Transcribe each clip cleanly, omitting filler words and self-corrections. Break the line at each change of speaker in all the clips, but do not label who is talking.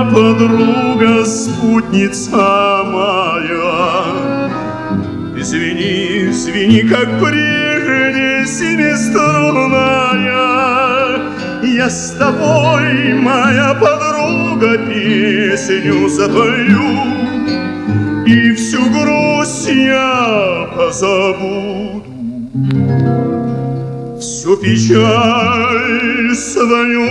подруга, спутница моя. Ты звени, звени, как прежде, семиструнная. Я с тобой, моя подруга, песню запою, и всю грусть я позабуду, всю печаль свою.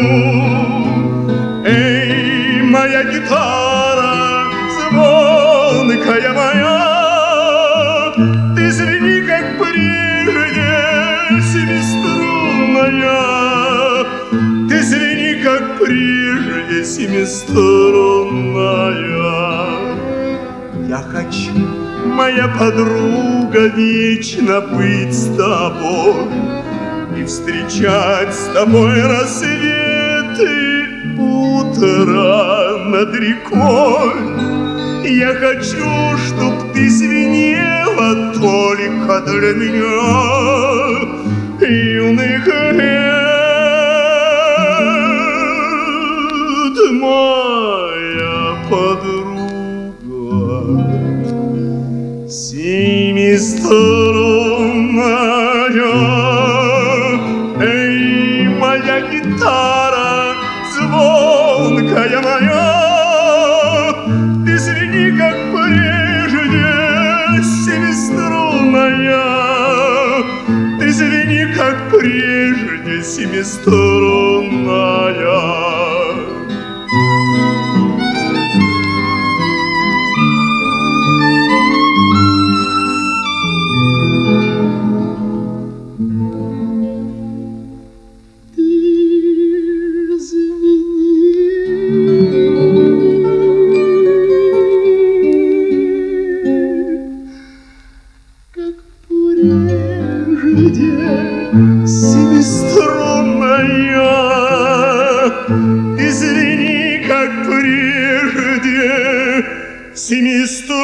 Эй, моя гитара, звонкая моя, ты звени, как прежде, семиструнная. Ты звени, как прежде, семиструнная. Я хочу, моя подруга, вечно быть с тобой и встречать с тобой рассветы, утро над рекой. Я хочу, чтоб ты звенела только для меня юных лет, моя подруга, семиструнная. Эй, моя гитара, звонкая моя, ты звени, как прежде, семиструнная. Ты звени, как прежде, семиструнная. Семиструнная, ты звени, как прежде, семиструнная.